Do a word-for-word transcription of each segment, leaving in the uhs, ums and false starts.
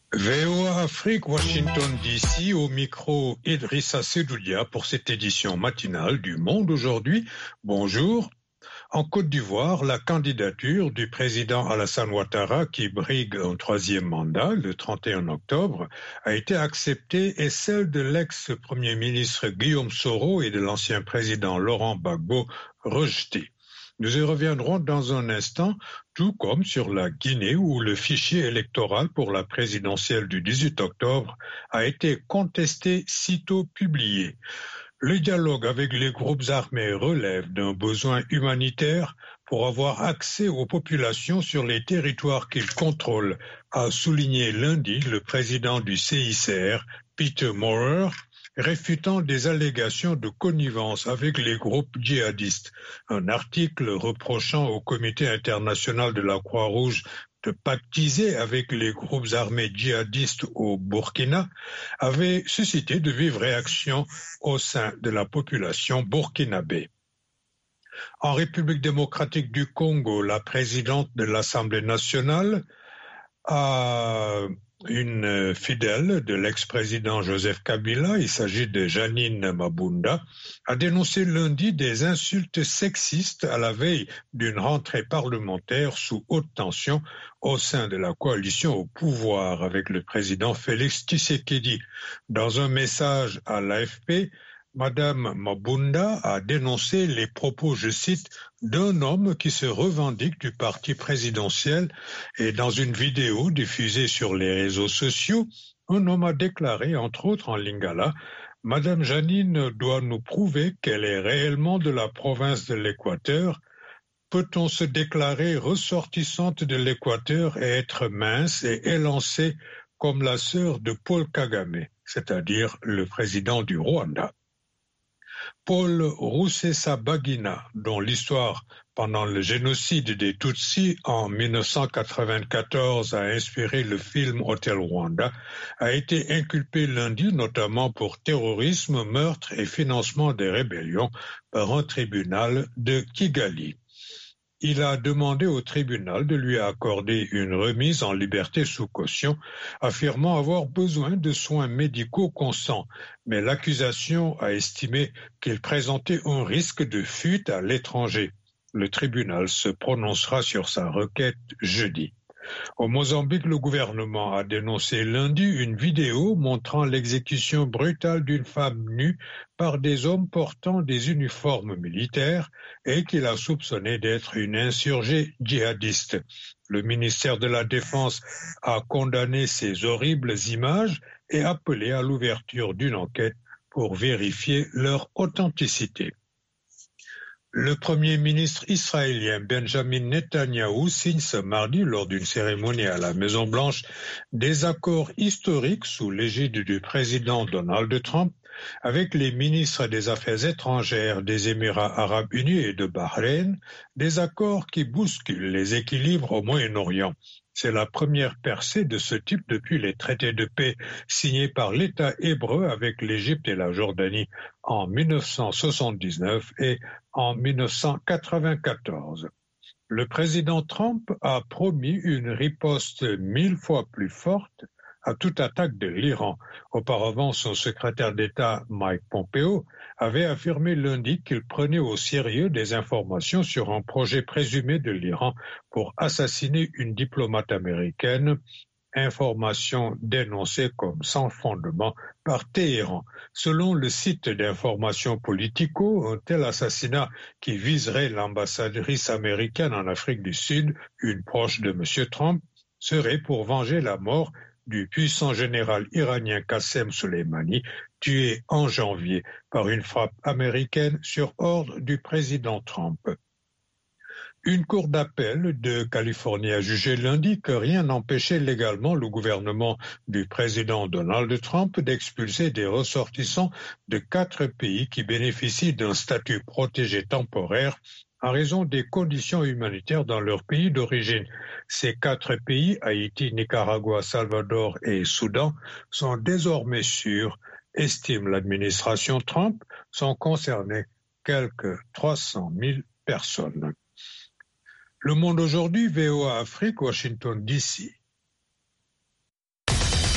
V O A Afrique, Washington D C, au micro Idrissa Sedoudia pour cette édition matinale du Monde aujourd'hui. Bonjour. En Côte d'Ivoire, la candidature du président Alassane Ouattara, qui brigue un troisième mandat le trente et un octobre, a été acceptée et celle de l'ex-premier ministre Guillaume Soro et de l'ancien président Laurent Gbagbo rejetée. Nous y reviendrons dans un instant, tout comme sur la Guinée où le fichier électoral pour la présidentielle du dix-huit octobre a été contesté sitôt publié. Le dialogue avec les groupes armés relève d'un besoin humanitaire pour avoir accès aux populations sur les territoires qu'ils contrôlent, a souligné lundi le président du C I C R, Peter Maurer, réfutant des allégations de connivence avec les groupes djihadistes. Un article reprochant au Comité international de la Croix-Rouge de pactiser avec les groupes armés djihadistes au Burkina avait suscité de vives réactions au sein de la population burkinabé. En République démocratique du Congo, la présidente de l'Assemblée nationale a une fidèle de l'ex-président Joseph Kabila, il s'agit de Janine Mabunda, a dénoncé lundi des insultes sexistes à la veille d'une rentrée parlementaire sous haute tension au sein de la coalition au pouvoir avec le président Félix Tshisekedi. Dans un message à l'A F P, Madame Mabunda a dénoncé les propos, je cite, d'un homme qui se revendique du parti présidentiel et dans une vidéo diffusée sur les réseaux sociaux, un homme a déclaré, entre autres en lingala, « Madame Janine doit nous prouver qu'elle est réellement de la province de l'Équateur. Peut-on se déclarer ressortissante de l'Équateur et être mince et élancée comme la sœur de Paul Kagame, c'est-à-dire le président du Rwanda ?» Paul Rusesabagina, dont l'histoire pendant le génocide des Tutsis en mille neuf cent quatre-vingt-quatorze a inspiré le film Hotel Rwanda, a été inculpé lundi notamment pour terrorisme, meurtre et financement des rébellions par un tribunal de Kigali. Il a demandé au tribunal de lui accorder une remise en liberté sous caution, affirmant avoir besoin de soins médicaux constants. Mais l'accusation a estimé qu'il présentait un risque de fuite à l'étranger. Le tribunal se prononcera sur sa requête jeudi. Au Mozambique, le gouvernement a dénoncé lundi une vidéo montrant l'exécution brutale d'une femme nue par des hommes portant des uniformes militaires et qu'il a soupçonné d'être une insurgée djihadiste. Le ministère de la Défense a condamné ces horribles images et appelé à l'ouverture d'une enquête pour vérifier leur authenticité. Le Premier ministre israélien Benjamin Netanyahou signe ce mardi, lors d'une cérémonie à la Maison-Blanche, des accords historiques sous l'égide du président Donald Trump avec les ministres des Affaires étrangères des Émirats arabes unis et de Bahreïn, des accords qui bousculent les équilibres au Moyen-Orient. C'est la première percée de ce type depuis les traités de paix signés par l'État hébreu avec l'Égypte et la Jordanie en mille neuf cent soixante-dix-neuf et en mille neuf cent quatre-vingt-quatorze. Le président Trump a promis une riposte mille fois plus forte à toute attaque de l'Iran. Auparavant, son secrétaire d'État Mike Pompeo avait affirmé lundi qu'il prenait au sérieux des informations sur un projet présumé de l'Iran pour assassiner une diplomate américaine, information dénoncée comme sans fondement par Téhéran. Selon le site d'information Politico, un tel assassinat qui viserait l'ambassadrice américaine en Afrique du Sud, une proche de M. Trump, serait pour venger la mort du puissant général iranien Qassem Soleimani, tué en janvier par une frappe américaine sur ordre du président Trump. Une cour d'appel de Californie a jugé lundi que rien n'empêchait légalement le gouvernement du président Donald Trump d'expulser des ressortissants de quatre pays qui bénéficient d'un statut protégé temporaire en raison des conditions humanitaires dans leur pays d'origine. Ces quatre pays, Haïti, Nicaragua, Salvador et Soudan, sont désormais sûrs, estime l'administration Trump, sont concernés quelques trois cent mille personnes. Le Monde aujourd'hui, V O A Afrique, Washington D C.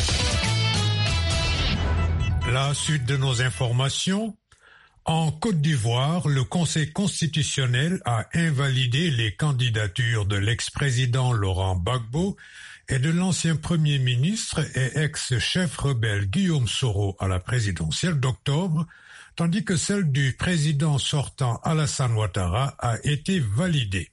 La suite de nos informations. En Côte d'Ivoire, le Conseil constitutionnel a invalidé les candidatures de l'ex-président Laurent Gbagbo et de l'ancien Premier ministre et ex-chef rebelle Guillaume Soro à la présidentielle d'octobre, tandis que celle du président sortant Alassane Ouattara a été validée.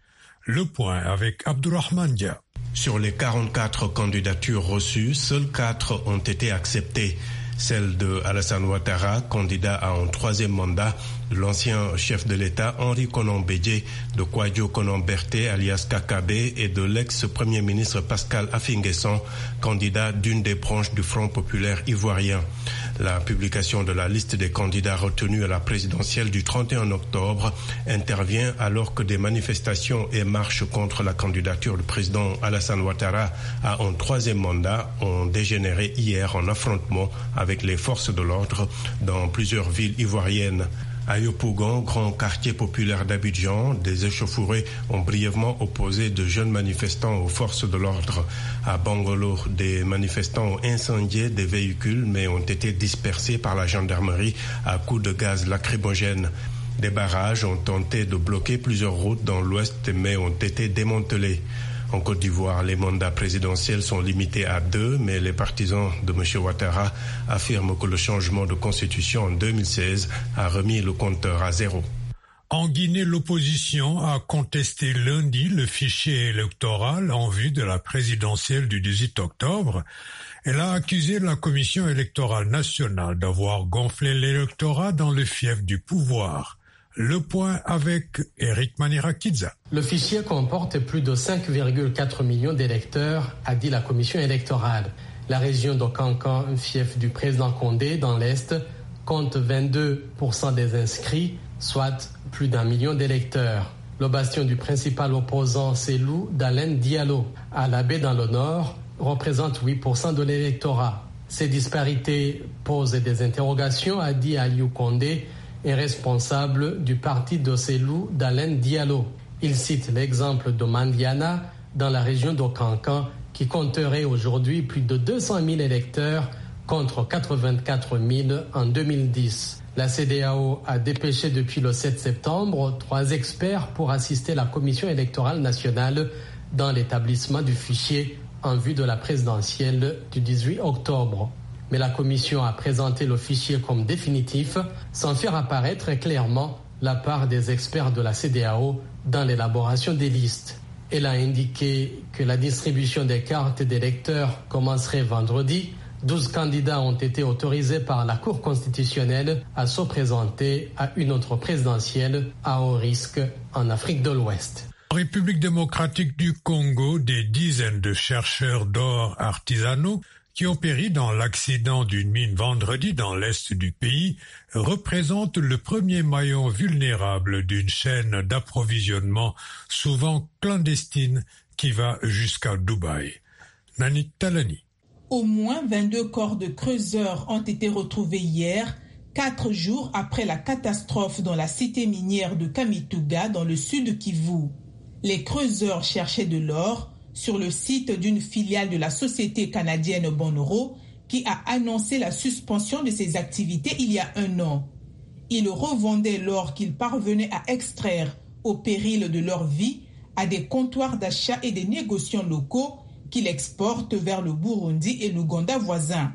Le point avec Abdourahmane Dia. Sur les quarante-quatre candidatures reçues, seules quatre ont été acceptées. Celle de Alassane Ouattara, candidat à un troisième mandat, de l'ancien chef de l'État Henri Konan Bédié, de Kouadio Konan Berté alias Kakabé et de l'ex-premier ministre Pascal Affi-N'Guessan, candidat d'une des branches du Front populaire ivoirien. La publication de la liste des candidats retenus à la présidentielle du trente et un octobre intervient alors que des manifestations et marches contre la candidature du président Alassane Ouattara à un troisième mandat ont dégénéré hier en affrontement avec les forces de l'ordre dans plusieurs villes ivoiriennes. À Yopougon, grand quartier populaire d'Abidjan, des échauffourées ont brièvement opposé de jeunes manifestants aux forces de l'ordre. À Bangolo, des manifestants ont incendié des véhicules mais ont été dispersés par la gendarmerie à coups de gaz lacrymogène. Des barrages ont tenté de bloquer plusieurs routes dans l'ouest mais ont été démantelés. En Côte d'Ivoire, les mandats présidentiels sont limités à deux, mais les partisans de M. Ouattara affirment que le changement de constitution en deux mille seize a remis le compteur à zéro. En Guinée, l'opposition a contesté lundi le fichier électoral en vue de la présidentielle du dix-huit octobre. Elle a accusé la Commission électorale nationale d'avoir gonflé l'électorat dans le fief du pouvoir. Le point avec Eric Manirakidza. Le fichier comporte plus de cinq virgule quatre millions d'électeurs, a dit la commission électorale. La région de Kankan, fief du président Condé dans l'Est, compte vingt-deux pour cent des inscrits, soit plus d'un million d'électeurs. Le bastion du principal opposant Cellou Dalein Diallo, à la baie dans le Nord, représente huit pour cent de l'électorat. Ces disparités posent des interrogations, a dit Aliou Condé, est responsable du parti de Cellou Dalein Diallo. Il cite l'exemple de Mandiana dans la région de Kankan qui compterait aujourd'hui plus de deux cent mille électeurs contre quatre-vingt-quatre mille en deux mille dix. La C E D A O a dépêché depuis le sept septembre trois experts pour assister la Commission électorale nationale dans l'établissement du fichier en vue de la présidentielle du dix-huit octobre. Mais la Commission a présenté le fichier comme définitif sans faire apparaître clairement la part des experts de la C E D A O dans l'élaboration des listes. Elle a indiqué que la distribution des cartes d'électeurs commencerait vendredi. douze candidats ont été autorisés par la Cour constitutionnelle à se présenter à une autre présidentielle à haut risque en Afrique de l'Ouest. En République démocratique du Congo, des dizaines de chercheurs d'or artisanaux qui ont péri dans l'accident d'une mine vendredi dans l'est du pays, représentent le premier maillon vulnérable d'une chaîne d'approvisionnement souvent clandestine qui va jusqu'à Dubaï. Nanik Talani. Au moins vingt-deux corps de creuseurs ont été retrouvés hier, quatre jours après la catastrophe dans la cité minière de Kamituga dans le sud Kivu. Les creuseurs cherchaient de l'or sur le site d'une filiale de la société canadienne Bonoro qui a annoncé la suspension de ses activités il y a un an. Ils revendaient l'or qu'ils parvenaient à extraire au péril de leur vie à des comptoirs d'achat et des négociants locaux qu'ils exportent vers le Burundi et l'Ouganda voisins.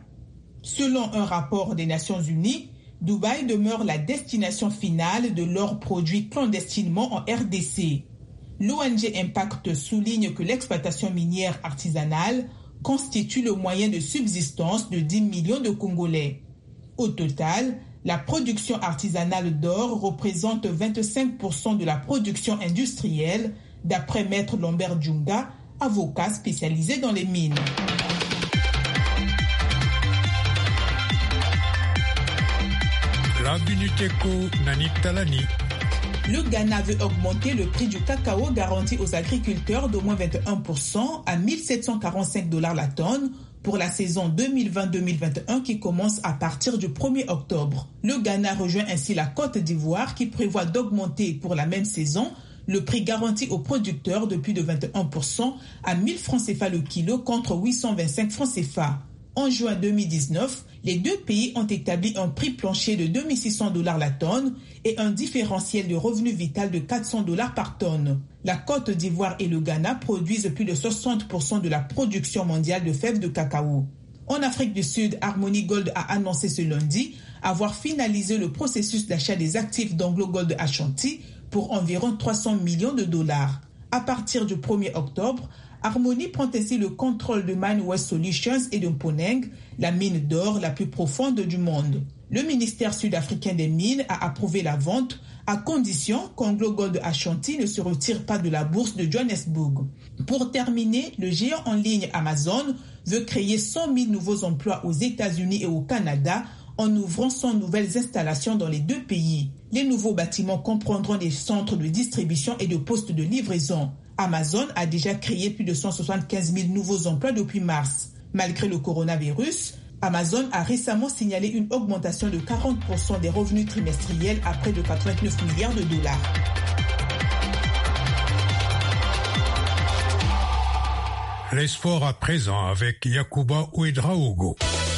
Selon un rapport des Nations Unies, Dubaï demeure la destination finale de l'or produit clandestinement en R D C. L'O N G Impact souligne que l'exploitation minière artisanale constitue le moyen de subsistance de dix millions de Congolais. Au total, la production artisanale d'or représente vingt-cinq pour cent de la production industrielle, d'après Maître Lambert Djunga, avocat spécialisé dans les mines. La Minute Éco, Nanik Talani. Le Ghana veut augmenter le prix du cacao garanti aux agriculteurs d'au moins vingt et un pour cent à mille sept cent quarante-cinq dollars la tonne pour la saison deux mille vingt deux mille vingt et un qui commence à partir du premier octobre. Le Ghana rejoint ainsi la Côte d'Ivoire qui prévoit d'augmenter pour la même saison le prix garanti aux producteurs de plus de vingt et un pour cent à mille francs C F A le kilo contre huit cent vingt-cinq francs C F A. En juin deux mille dix-neuf, les deux pays ont établi un prix plancher de deux mille six cents dollars la tonne et un différentiel de revenu vital de quatre cents dollars par tonne. La Côte d'Ivoire et le Ghana produisent plus de soixante pour cent de la production mondiale de fèves de cacao. En Afrique du Sud, Harmony Gold a annoncé ce lundi avoir finalisé le processus d'achat des actifs d'Anglo Gold Ashanti pour environ trois cents millions de dollars. À partir du premier octobre, Harmony prend ainsi le contrôle de Mine West Solutions et de Mponeng, la mine d'or la plus profonde du monde. Le ministère sud-africain des Mines a approuvé la vente à condition qu'Anglo Gold Ashanti ne se retire pas de la bourse de Johannesburg. Pour terminer, le géant en ligne Amazon veut créer cent mille nouveaux emplois aux États-Unis et au Canada en ouvrant cent nouvelles installations dans les deux pays. Les nouveaux bâtiments comprendront des centres de distribution et de postes de livraison. Amazon a déjà créé plus de cent soixante-quinze mille nouveaux emplois depuis mars. Malgré le coronavirus, Amazon a récemment signalé une augmentation de quarante pour cent des revenus trimestriels à près de quatre-vingt-neuf milliards de dollars. Les sports à présent avec Yacouba Ouedraogo.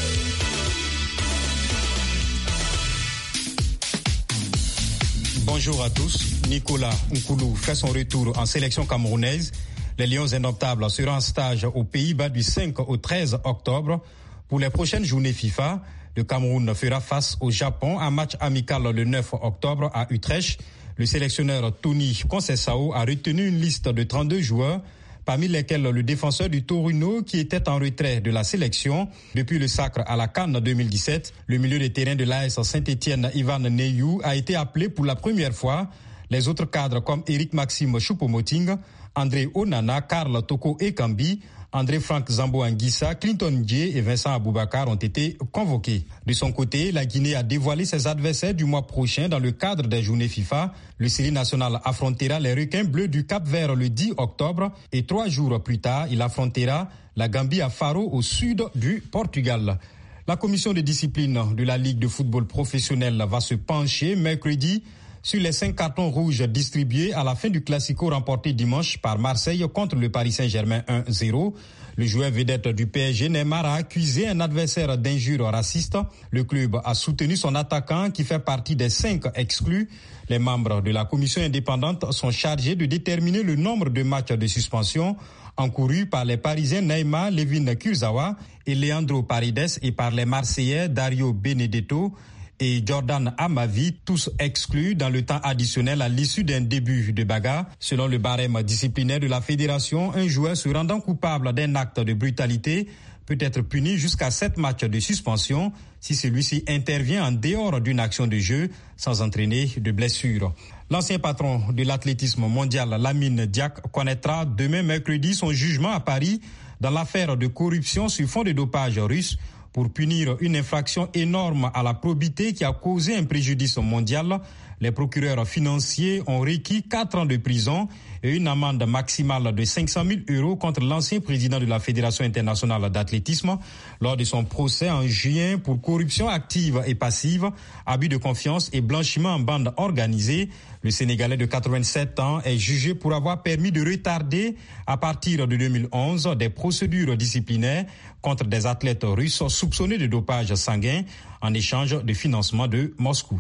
Bonjour à tous. Nicolas Nkoulou fait son retour en sélection camerounaise. Les Lions indomptables seront en stage aux Pays-Bas du cinq au treize octobre. Pour les prochaines journées FIFA, le Cameroun fera face au Japon, un match amical le neuf octobre à Utrecht. Le sélectionneur Tony Conceição a retenu une liste de trente-deux joueurs, parmi lesquels le défenseur du Torino qui était en retrait de la sélection depuis le sacre à la CAN deux mille dix-sept. Le milieu de terrain de l'A S Saint-Étienne, Ivan Neyou, a été appelé pour la première fois. Les autres cadres comme Eric Maxime Choupo-Moting, André Onana, Karl Toko Ekambi, André Frank Zambo Anguissa, Clinton Dié et Vincent Aboubakar ont été convoqués. De son côté, la Guinée a dévoilé ses adversaires du mois prochain dans le cadre des journées FIFA. Le série national affrontera les requins bleus du Cap-Vert le dix octobre et trois jours plus tard, il affrontera la Gambie à Faro au sud du Portugal. La commission de discipline de la Ligue de football professionnel va se pencher mercredi sur les cinq cartons rouges distribués à la fin du Classico remporté dimanche par Marseille contre le Paris Saint-Germain un zéro. Le joueur vedette du P S G, Neymar, a accusé un adversaire d'injures racistes. Le club a soutenu son attaquant qui fait partie des cinq exclus. Les membres de la commission indépendante sont chargés de déterminer le nombre de matchs de suspension encourus par les Parisiens Neymar, Levin Kurzawa et Leandro Paredes et par les Marseillais Dario Benedetto et Jordan Amavi, tous exclus dans le temps additionnel à l'issue d'un début de bagarre. Selon le barème disciplinaire de la fédération, un joueur se rendant coupable d'un acte de brutalité peut être puni jusqu'à sept matchs de suspension si celui-ci intervient en dehors d'une action de jeu sans entraîner de blessure. L'ancien patron de l'athlétisme mondial, Lamine Diack, connaîtra demain mercredi son jugement à Paris dans l'affaire de corruption sur fond de dopage russe pour punir une infraction énorme à la probité qui a causé un préjudice mondial. Les procureurs financiers ont requis quatre ans de prison et une amende maximale de cinq cent mille euros contre l'ancien président de la Fédération internationale d'athlétisme lors de son procès en juin pour corruption active et passive, abus de confiance et blanchiment en bande organisée. Le Sénégalais de quatre-vingt-sept ans est jugé pour avoir permis de retarder à partir de deux mille onze des procédures disciplinaires contre des athlètes russes soupçonnés de dopage sanguin en échange de financement de Moscou.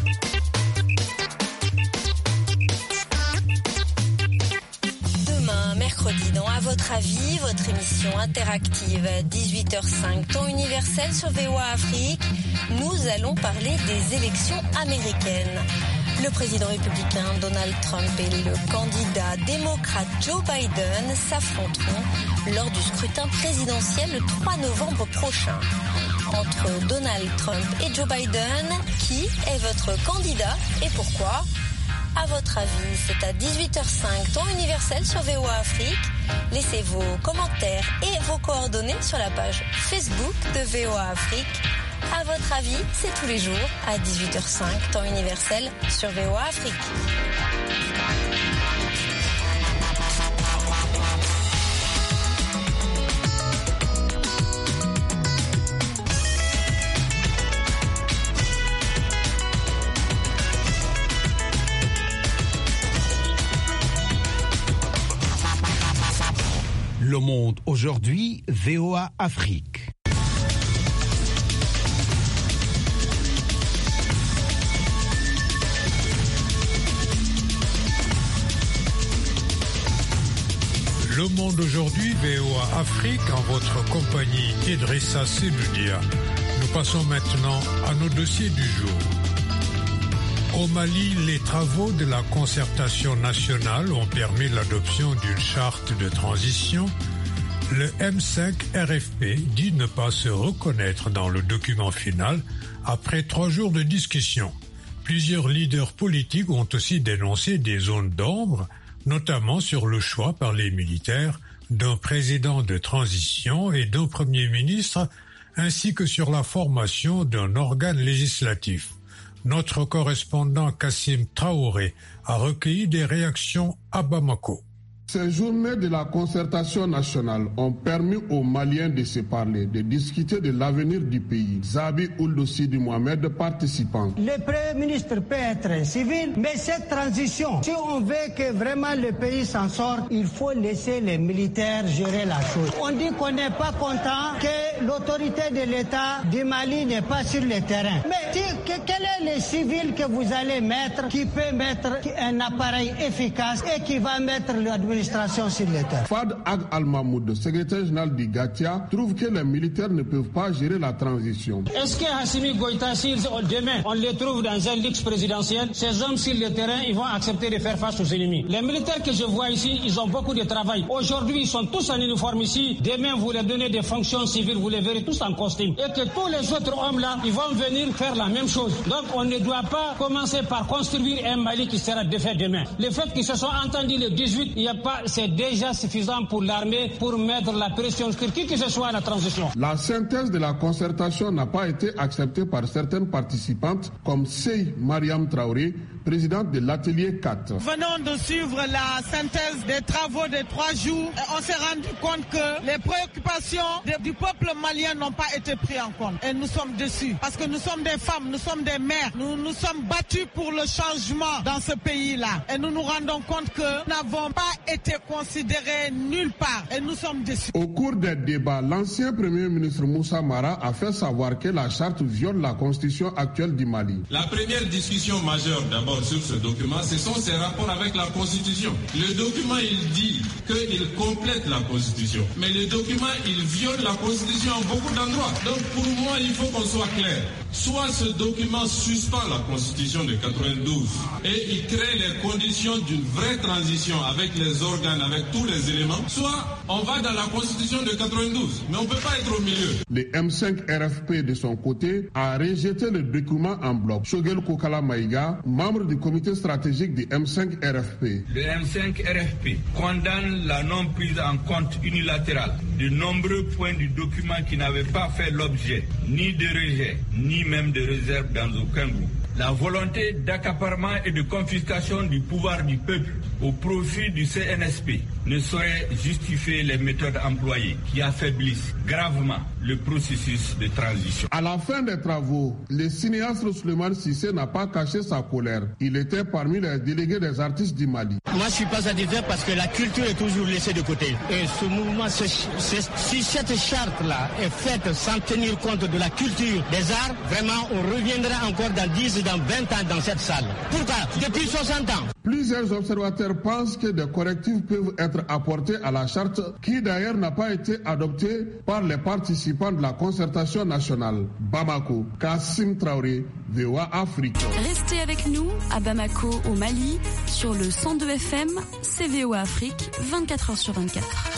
Mercredi dans À votre avis, votre émission interactive dix-huit heures cinq, temps universel sur V O A Afrique, nous allons parler des élections américaines. Le président républicain Donald Trump et le candidat démocrate Joe Biden s'affronteront lors du scrutin présidentiel le trois novembre prochain. Entre Donald Trump et Joe Biden, qui est votre candidat et pourquoi ? À votre avis, c'est à dix-huit heures cinq, temps universel sur V O A Afrique. Laissez vos commentaires et vos coordonnées sur la page Facebook de V O A Afrique. À votre avis, c'est tous les jours à dix-huit heures cinq, temps universel sur V O A Afrique. Le monde aujourd'hui, V O A Afrique. Le Monde aujourd'hui, V O A Afrique, en votre compagnie Idrissa Seloudia. Nous passons maintenant à nos dossiers du jour. Au Mali, les travaux de la concertation nationale ont permis l'adoption d'une charte de transition. Le M cinq R F P dit ne pas se reconnaître dans le document final après trois jours de discussion. Plusieurs leaders politiques ont aussi dénoncé des zones d'ombre, notamment sur le choix par les militaires d'un président de transition et d'un premier ministre, ainsi que sur la formation d'un organe législatif. Notre correspondant Kassim Traoré a recueilli des réactions à Bamako. Ces journées de la concertation nationale ont permis aux Maliens de se parler, de discuter de l'avenir du pays. Zabi Ould Sidi Mohamed, participant. Le Premier ministre peut être civil, mais cette transition, si on veut que vraiment le pays s'en sorte, il faut laisser les militaires gérer la chose. On dit qu'on n'est pas content que l'autorité de l'État du Mali n'est pas sur le terrain. Mais si, que, quel est le civil que vous allez mettre qui peut mettre un appareil efficace et qui va mettre l'administration sur le terrain? Fad Ag Al-Mahmoud, secrétaire général du Gatia, trouve que les militaires ne peuvent pas gérer la transition. Est-ce que Hassimi Goïta, si demain on les trouve dans un luxe présidentiel, ces hommes sur le terrain, ils vont accepter de faire face aux ennemis? Les militaires que je vois ici, ils ont beaucoup de travail. Aujourd'hui, ils sont tous en uniforme ici. Demain, vous leur donnez des fonctions civiles, vous les verrez tous en costume. Et que tous les autres hommes là, ils vont venir faire la même chose. Donc, on ne doit pas commencer par construire un Mali qui sera défait demain. Le fait qu'ils se sont entendus le dix-huit, il y a c'est déjà suffisant pour l'armée pour mettre la pression sur qui que ce soit à la transition. La synthèse de la concertation n'a pas été acceptée par certaines participantes comme Sey Mariam Traoré, présidente de l'atelier quatre. Venons de suivre la synthèse des travaux de trois jours et on s'est rendu compte que les préoccupations de, du peuple malien n'ont pas été prises en compte. Et nous sommes déçus parce que nous sommes des femmes, nous sommes des mères, nous nous sommes battus pour le changement dans ce pays-là. Et nous nous rendons compte que nous n'avons pas été considérés nulle part et nous sommes déçus. Au cours des débats, l'ancien premier ministre Moussa Mara a fait savoir que la charte viole la constitution actuelle du Mali. La première discussion majeure d'abord sur ce document, ce sont ses rapports avec la constitution. Le document, il dit qu'il complète la constitution, mais le document, il viole la constitution en beaucoup d'endroits. Donc pour moi, il faut qu'on soit clair. Soit ce document suspend la constitution de quatre-vingt-douze et il crée les conditions d'une vraie transition avec les organes, avec tous les éléments, soit on va dans la constitution de quatre-vingt-douze, mais on ne peut pas être au milieu. Le M cinq R F P de son côté a rejeté le document en bloc. Shogel Kokala Maïga, membre du comité stratégique du M cinq R F P. Le M cinq R F P condamne la non prise en compte unilatérale de nombreux points du document qui n'avaient pas fait l'objet ni de rejet, ni même de réserve dans aucun groupe. La volonté d'accaparement et de confiscation du pouvoir du peuple au profit du C N S P ne saurait justifier les méthodes employées qui affaiblissent gravement le processus de transition. À la fin des travaux, le cinéaste Souleymane Cissé n'a pas caché sa colère. Il était parmi les délégués des artistes du Mali. Moi, je ne suis pas satisfait parce que la culture est toujours laissée de côté. Et ce mouvement, ce, ce, si cette charte-là est faite sans tenir compte de la culture des arts, vraiment, on reviendra encore dans dix, dans vingt ans dans cette salle. Pourquoi? Depuis soixante ans. Plusieurs observateurs pensent que des correctifs peuvent être apportés à la charte qui d'ailleurs n'a pas été adoptée par les participants de la concertation nationale. Bamako, Kassim Traoré, V O A Afrique. Restez avec nous à Bamako au Mali sur le cent deux F M, c'est V O A Afrique, vingt-quatre heures sur vingt-quatre.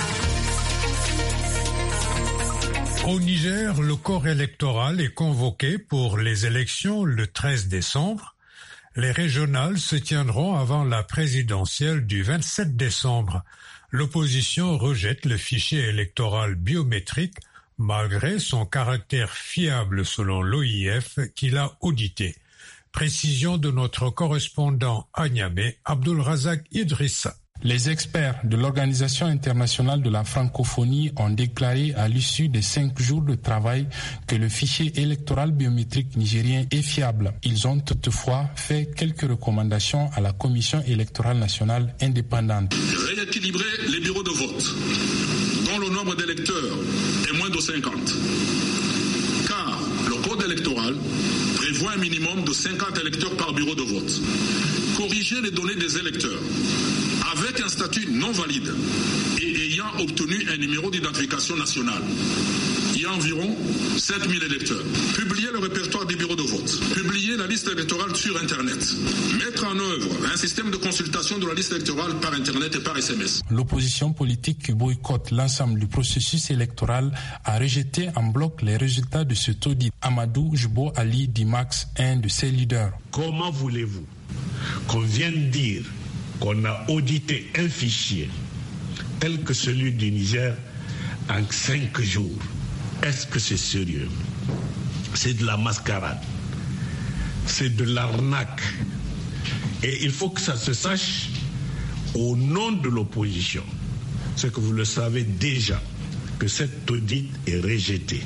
Au Niger, le corps électoral est convoqué pour les élections le treize décembre. Les régionales se tiendront avant la présidentielle du vingt-sept décembre. L'opposition rejette le fichier électoral biométrique malgré son caractère fiable selon l'O I F qui l'a audité. Précision de notre correspondant à Niamey, Abdulrazak Idrissa. Les experts de l'Organisation internationale de la francophonie ont déclaré à l'issue des cinq jours de travail que le fichier électoral biométrique nigérien est fiable. Ils ont toutefois fait quelques recommandations à la Commission électorale nationale indépendante. Rééquilibrer les bureaux de vote, dont le nombre d'électeurs est moins de cinquante. Car le code électoral prévoit un minimum de cinquante électeurs par bureau de vote. Corriger les données des électeurs avec un statut non valide et obtenu un numéro d'identification nationale. Il y a environ sept mille électeurs. Publier le répertoire des bureaux de vote. Publier la liste électorale sur Internet. Mettre en œuvre un système de consultation de la liste électorale par Internet et par S M S. L'opposition politique qui boycotte l'ensemble du processus électoral a rejeté en bloc les résultats de cet audit. Amadou Jbo Ali Dimax, un de ses leaders. Comment voulez-vous qu'on vienne dire qu'on a audité un fichier tel que celui du Niger en cinq jours? Est-ce que c'est sérieux? C'est de la mascarade. C'est de l'arnaque. Et il faut que ça se sache au nom de l'opposition. C'est que vous le savez déjà, que cet audit est rejeté.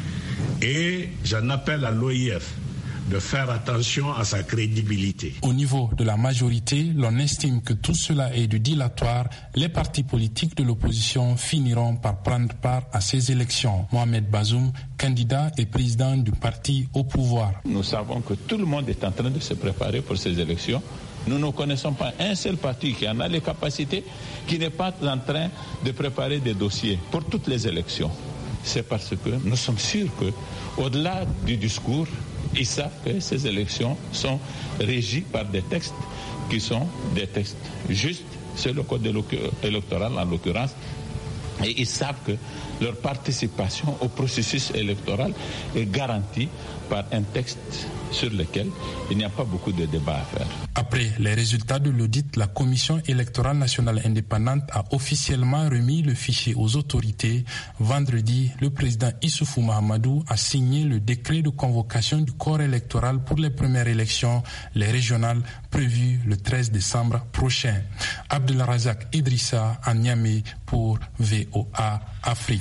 Et j'en appelle à l'O I F de faire attention à sa crédibilité. Au niveau de la majorité, l'on estime que tout cela est de dilatoire. Les partis politiques de l'opposition finiront par prendre part à ces élections. Mohamed Bazoum, candidat et président du parti au pouvoir. Nous savons que tout le monde est en train de se préparer pour ces élections. Nous ne connaissons pas un seul parti qui en a les capacités, qui n'est pas en train de préparer des dossiers pour toutes les élections. C'est parce que nous sommes sûrs que, au-delà du discours, ils savent que ces élections sont régies par des textes qui sont des textes justes, c'est le code électoral en l'occurrence, et ils savent que leur participation au processus électoral est garantie par un texte sur lequel il n'y a pas beaucoup de débats à faire. Après les résultats de l'audit, la Commission électorale nationale indépendante a officiellement remis le fichier aux autorités. Vendredi, le président Issoufou Mahamadou a signé le décret de convocation du corps électoral pour les premières élections, les régionales, prévues le treize décembre prochain. Abdelrazak Idrissa à Niamey pour V O A Afrique.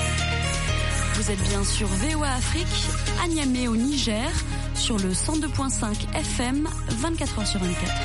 Vous êtes bien sur V O A Afrique, à Niamey au Niger, sur le cent deux virgule cinq F M, vingt-quatre heures sur vingt-quatre.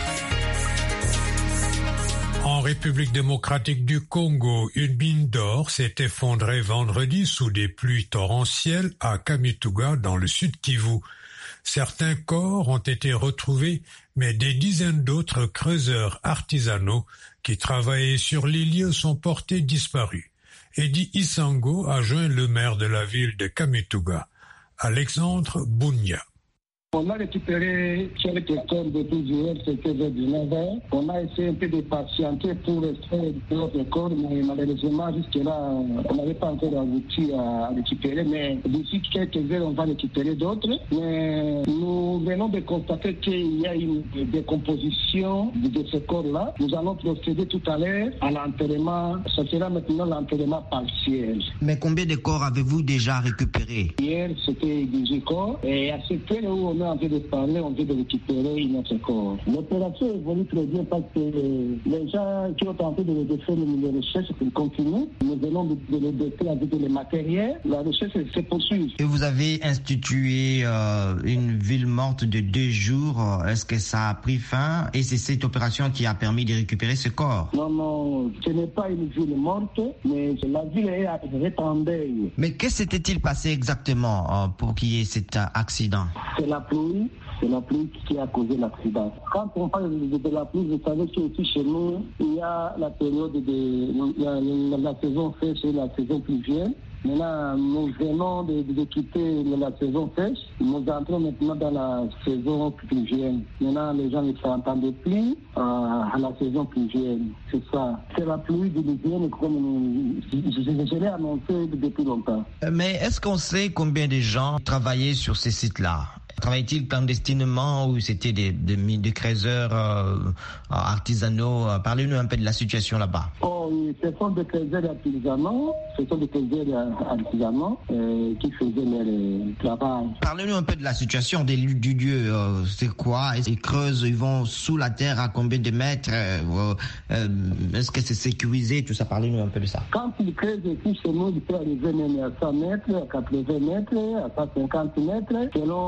En République démocratique du Congo, une mine d'or s'est effondrée vendredi sous des pluies torrentielles à Kamituga dans le sud Kivu. Certains corps ont été retrouvés, mais des dizaines d'autres creuseurs artisanaux qui travaillaient sur les lieux sont portés disparus. Eddie Isango a joint le maire de la ville de Kamituga, Alexandre Bounia. On a récupéré quelques corps de plusieurs, c'était vers dix-neuf heures. On a essayé un peu de patienter pour extraire d'autres corps, mais malheureusement, jusque-là, on n'avait pas encore abouti à récupérer. Mais d'ici quelques heures, on va récupérer d'autres. Mais nous venons de constater qu'il y a une décomposition de ce corps-là. Nous allons procéder tout à l'heure à l'enterrement. Ce sera maintenant l'enterrement partiel. Mais combien de corps avez-vous déjà récupérés? Hier, c'était dix-huit corps. Et à ce point où on en train de parler, on vient de récupérer notre corps. L'opération évolue très bien parce que les gens qui ont tenté de, de faire les recherches continuent. Nous venons de, de les doter avec les matériels. La recherche se poursuit. Et vous avez institué euh, une ville morte de deux jours. Est-ce que ça a pris fin? Et c'est cette opération qui a permis de récupérer ce corps? Non, non, ce n'est pas une ville morte, mais la ville est en deuil. Mais qu'est-ce qui s'était-il passé exactement euh, pour qu'il y ait cet euh, accident? C'est la pluie, c'est la pluie qui a causé l'accident. Quand on parle de, de la pluie, vous savez qu'ici chez nous, il y a la période de la, la, la saison sèche et la saison pluvieuse. Maintenant, nous venons de, de, de quitter la saison sèche. Nous entrons maintenant dans la saison pluvieuse. Maintenant, les gens ne s'entendent plus euh, à la saison pluvieuse. C'est ça. C'est la pluie diluvienne comme je, je, je l'ai annoncé depuis longtemps. Mais est-ce qu'on sait combien de gens travaillaient sur ces sites-là? Travaillait-il clandestinement ou c'était des, des, des creuseurs euh, artisanaux? Parlez-nous un peu de la situation là-bas. Oh, oui, ce sont des creuseurs artisanaux, ce sont des creuseurs artisanaux euh, qui faisaient leur travail. Parlez-nous un peu de la situation des, du lieu. Euh, c'est quoi? Ils creusent, ils vont sous la terre à combien de mètres? euh, euh, Est-ce que c'est sécurisé? Tout ça, parlez-nous un peu de ça. Quand ils creusent ici chez nous, ils peuvent arriver même à cent mètres, à quatre-vingts mètres, à cent cinquante mètres, selon les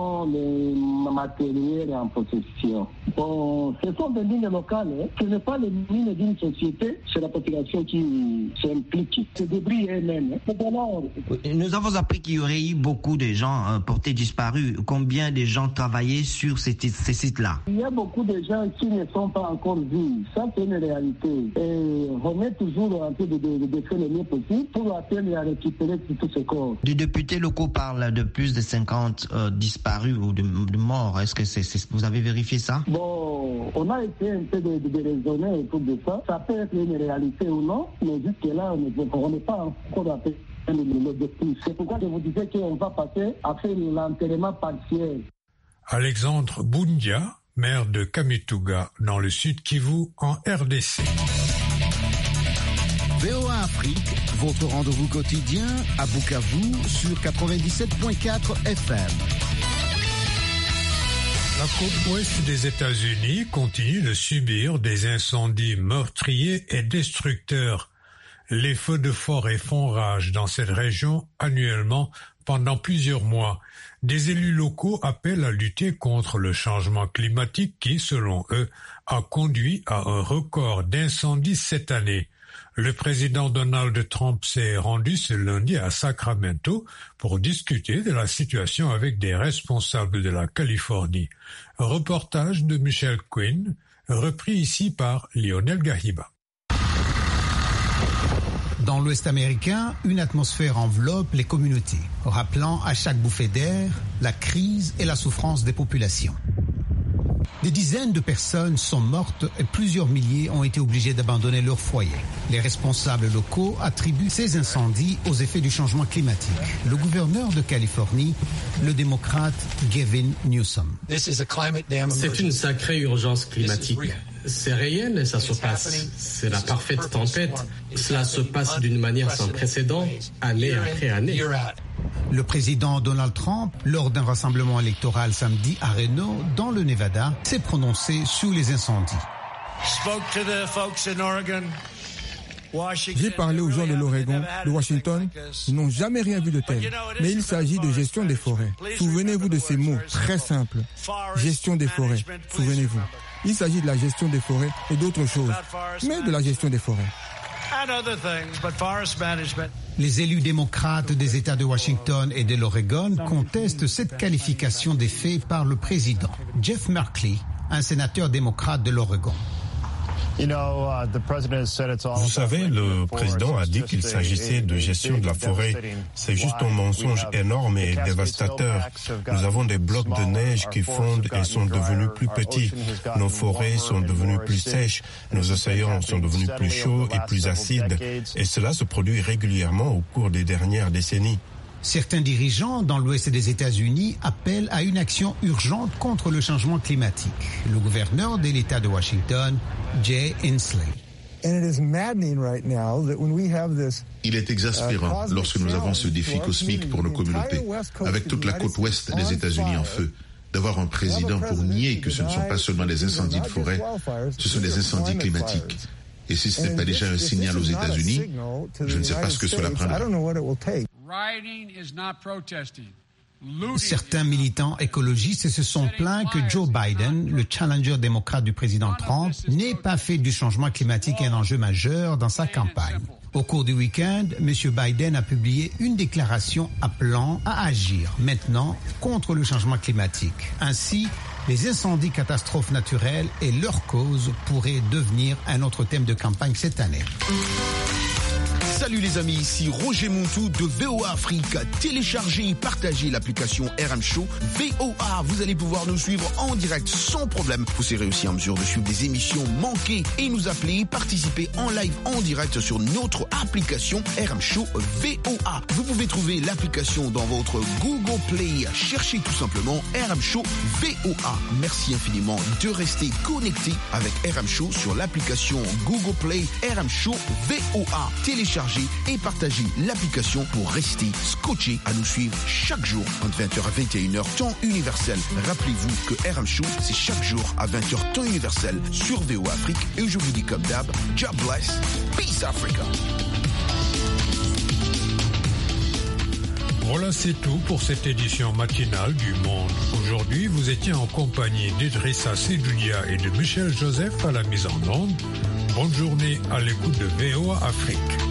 matériel en possession. Bon, ce sont des mines locales, hein. Ce n'est pas les mines d'une société, c'est la population qui s'implique. Se débrouille elle-même. Nous avons appris qu'il y aurait eu beaucoup de gens euh, portés disparus. Combien de gens travaillaient sur ces, ces sites-là? Il y a beaucoup de gens qui ne sont pas encore vus. Ça, c'est une réalité. Et on est toujours en train de, de, de faire le mieux possible pour appeler à récupérer tous ces corps. Les députés locaux parlent de plus de cinquante euh, disparus ou de, de morts. Est-ce que c'est, c'est, vous avez vérifié ça? Bon, on a été un peu de, de, de raisonner autour de ça. Ça peut être une réalité ou non, mais jusque-là, on n'est pas encore appelé l'objectif. C'est pourquoi je vous disais qu'on va passer à faire l'enterrement partiel. Alexandre Boundia, maire de Kamituga, dans le sud Kivu, en R D C. V O A Afrique, votre rendez-vous quotidien à Bukavu sur quatre-vingt-dix-sept virgule quatre F M. La côte ouest des États-Unis continue de subir des incendies meurtriers et destructeurs. Les feux de forêt font rage dans cette région annuellement pendant plusieurs mois. Des élus locaux appellent à lutter contre le changement climatique qui, selon eux, a conduit à un record d'incendies cette année. Le président Donald Trump s'est rendu ce lundi à Sacramento pour discuter de la situation avec des responsables de la Californie. Reportage de Michel Quinn, repris ici par Lionel Gahiba. Dans l'Ouest américain, une atmosphère enveloppe les communautés, rappelant à chaque bouffée d'air la crise et la souffrance des populations. Des dizaines de personnes sont mortes et plusieurs milliers ont été obligés d'abandonner leur foyer. Les responsables locaux attribuent ces incendies aux effets du changement climatique. Le gouverneur de Californie, le démocrate Gavin Newsom. C'est une sacrée urgence climatique. C'est réel et ça se passe. C'est la parfaite tempête. Cela se passe d'une manière sans précédent, année après année. Le président Donald Trump, lors d'un rassemblement électoral samedi à Reno, dans le Nevada, s'est prononcé sur les incendies. J'ai parlé aux gens de l'Oregon, de Washington, ils n'ont jamais rien vu de tel. Mais il s'agit de gestion des forêts. Souvenez-vous de ces mots très simples. Gestion des forêts, souvenez-vous. Il s'agit de la gestion des forêts et d'autres choses, mais de la gestion des forêts. Les élus démocrates des États de Washington et de l'Oregon contestent cette qualification des faits par le président. Jeff Merkley, un sénateur démocrate de l'Oregon. Vous savez, le président a dit qu'il s'agissait de gestion de la forêt. C'est juste un mensonge énorme et dévastateur. Nous avons des blocs de neige qui fondent et sont devenus plus petits. Nos forêts sont devenues plus sèches. Nos océans sont devenus plus chauds et plus acides. Et cela se produit régulièrement au cours des dernières décennies. Certains dirigeants dans l'ouest des États-Unis appellent à une action urgente contre le changement climatique. Le gouverneur de l'État de Washington, Jay Inslee. Il est exaspérant lorsque nous avons ce défi cosmique pour nos communautés, avec toute la côte ouest des États-Unis en feu, d'avoir un président pour nier que ce ne sont pas seulement des incendies de forêt, ce sont des incendies climatiques. Et si ce n'est pas déjà un signal aux États-Unis, je ne sais pas ce que cela prendra. Certains militants écologistes se sont plaints que Joe Biden, le challenger démocrate du président Trump, n'ait pas fait du changement climatique un enjeu majeur dans sa campagne. Au cours du week-end, M. Biden a publié une déclaration appelant à agir maintenant contre le changement climatique. Ainsi, les incendies catastrophes naturelles et leurs causes pourraient devenir un autre thème de campagne cette année. Salut les amis, ici Roger Montou de V O A Afrique. Téléchargez et partagez l'application R M Show V O A. Vous allez pouvoir nous suivre en direct sans problème. Vous serez aussi en mesure de suivre des émissions manquées et nous appeler, participer en live en direct sur notre application R M Show V O A. Vous pouvez trouver l'application dans votre Google Play. Cherchez tout simplement R M Show V O A. Merci infiniment de rester connecté avec R M Show sur l'application Google Play R M Show V O A. Téléchargez et partagez l'application pour rester scotché à nous suivre chaque jour entre vingt heures à vingt et une heures temps universel. Rappelez-vous que R M Show, c'est chaque jour à vingt heures temps universel sur V O A Afrique. Et je vous dis comme d'hab, God bless, peace Africa. Voilà, c'est tout pour cette édition matinale du Monde. Aujourd'hui, vous étiez en compagnie d'Idrissa Sedoudia et de Michel Joseph à la mise en onde. Bonne journée à l'écoute de V O A Afrique.